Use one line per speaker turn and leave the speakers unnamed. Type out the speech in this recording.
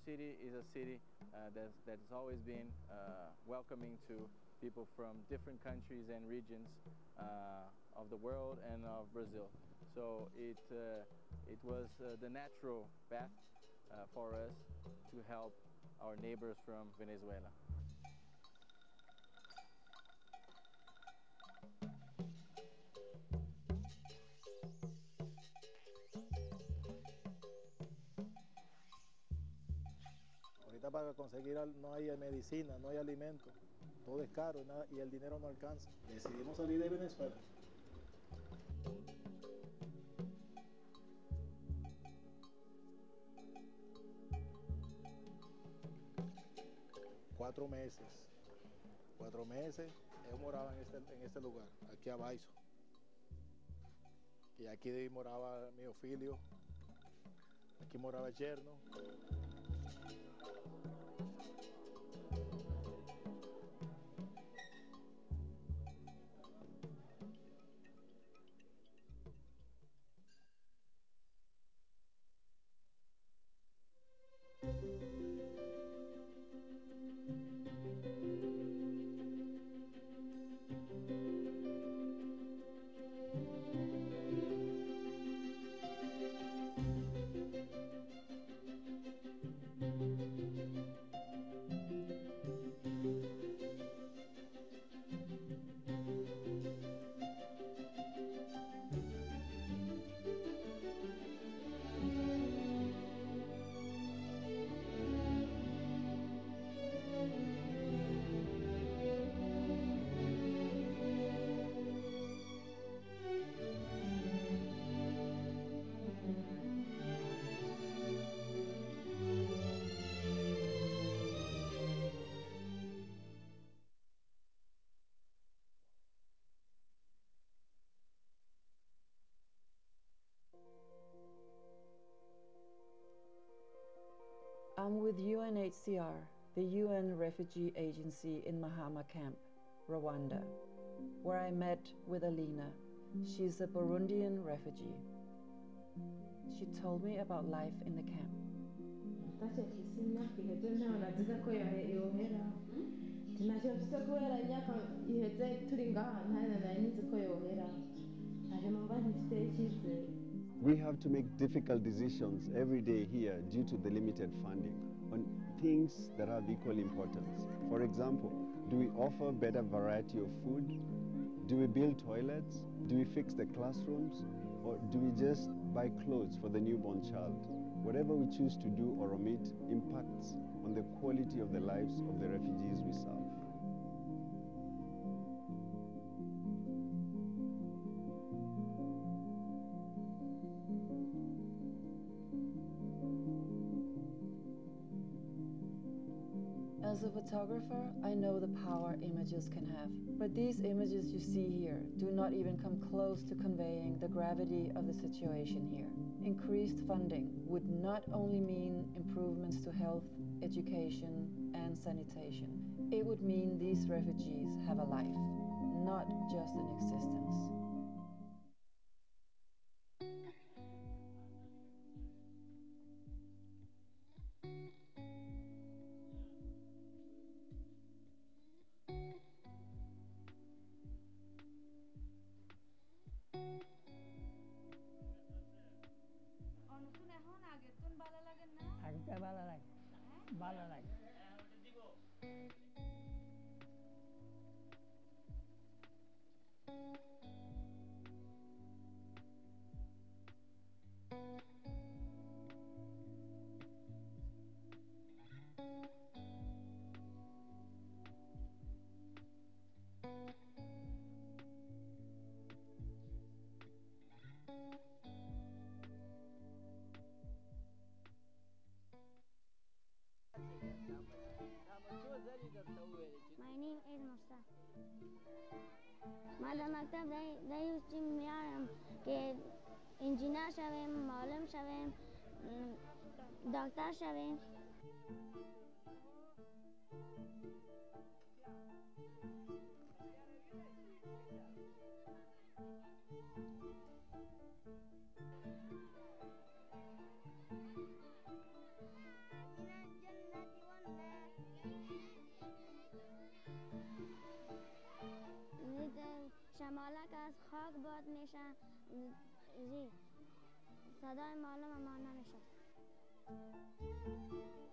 city is a city that's always been welcoming to people from different countries and regions of the world and of Brazil. So it was the natural path for us to help our neighbors from Venezuela.
Ahorita para conseguir no hay medicina, no hay alimento, todo es caro y el dinero no alcanza. Decidimos salir de Venezuela. Cuatro meses. 4 meses yo moraba en este lugar, aquí abajo. Y aquí moraba mi filho, aquí moraba el yerno.
I'm with UNHCR, the UN Refugee Agency in Mahama Camp, Rwanda, where I met with Alina. She's a Burundian refugee. She told me about life in the camp.
We have to make difficult decisions every day here due to the limited funding on things that have equal importance. For example, do we offer better variety of food? Do we build toilets? Do we fix the classrooms? Or do we just buy clothes for the newborn child? Whatever we choose to do or omit impacts on the quality of the lives of the refugees we serve.
As a photographer, I know the power images can have. But these images you see here do not even come close to conveying the gravity of the situation here. Increased funding would not only mean improvements to health, education, and sanitation. It would mean these refugees have a life, not just an existence.
আগটা ভালো লাগে ভালো লাগে
My name is Musa. ماذا مكتب لا يسجم يعلم كإنجنير شویم معلم شویم دکتر شویم بشه صدای معلم ما نمیشه